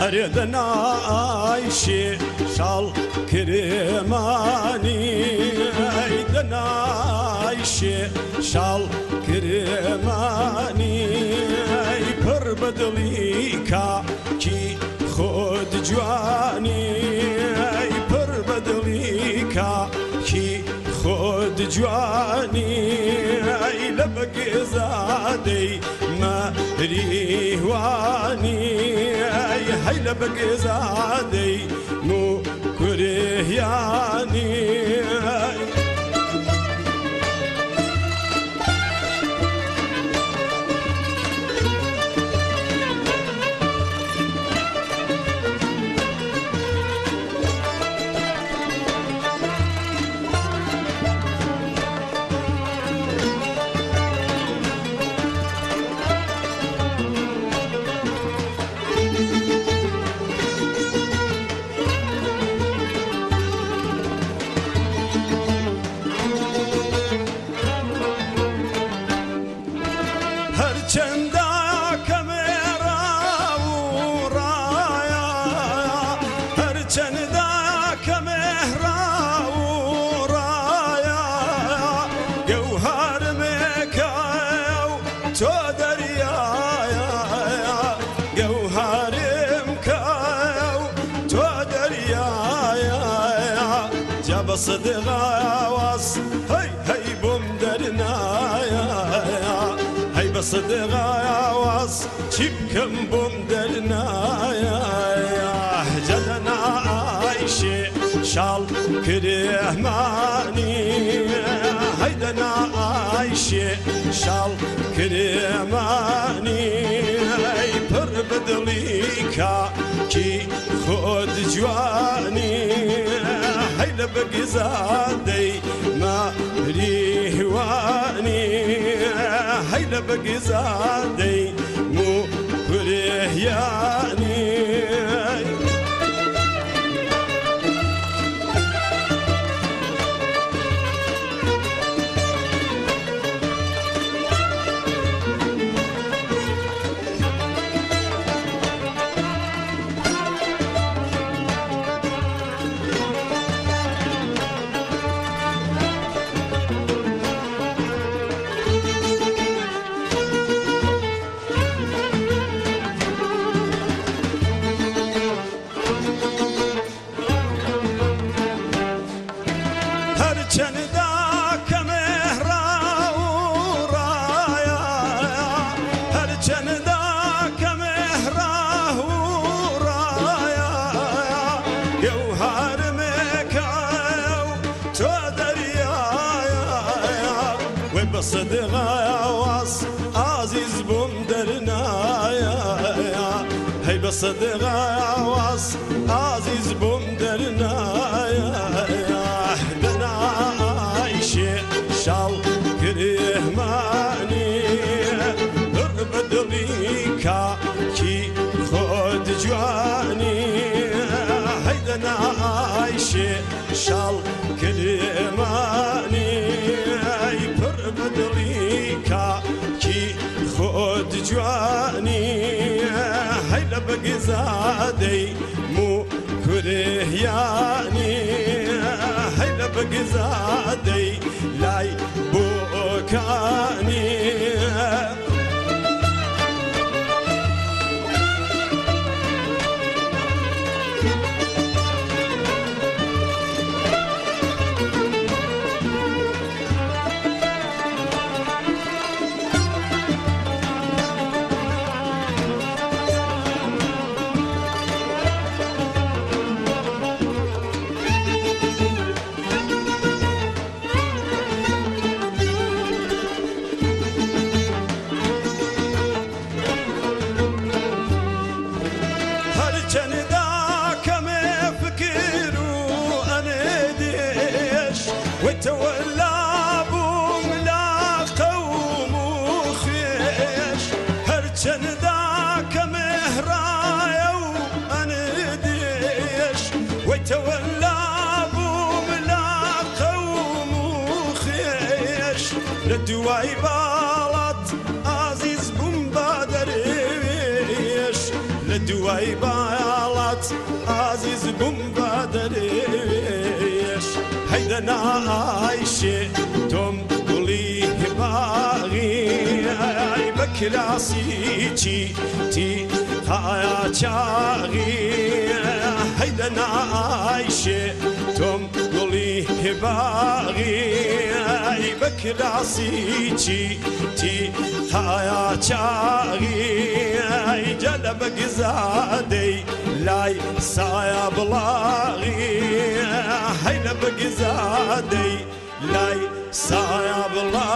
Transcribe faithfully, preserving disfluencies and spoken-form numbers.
هردنايشي شال كرماني هردنايشي شال كرماني پر بدليكا كي خود جواني پر بدليكا كي خود جواني لبقي زادي ما ريواني هاي لبقي زادي مو كرهياني صدقا واس هاي هاي بوم درنايا هاي بصدقا واس شبكم بوم درنايا جدنا عايشي شال كرهماني هيدنا عايشي شال كرهماني هاي پر بدليكا كي خود جواني هاي لبقي زادي ما ريواني هاي لبقي زادي مو كرهياني صدقا واس عزيز بوم درنايا هاي بصدقا واس عزيز بوم درنايا دنا عايشي شال كرهماني در بدليكا كي خود جواني هاي دنا عايشي شال كرهماني بدليكا كي خود جواني هاي لبقي زادي مو كرهياني هاي لبقي زادي لاي بوكاني لدواي بالات عزيز بوم بادريش لدواي بالات عزیز بوم بدریش هیدا نایشه توم گلی باغی بکراسی چی تی خایا چاغی هیدا نایشه توم گلی باغی بکراسی چی تی خایا چاغی جلب گزادی لای سایا بلاغی هیدا بگزادی لای سایا بلاغی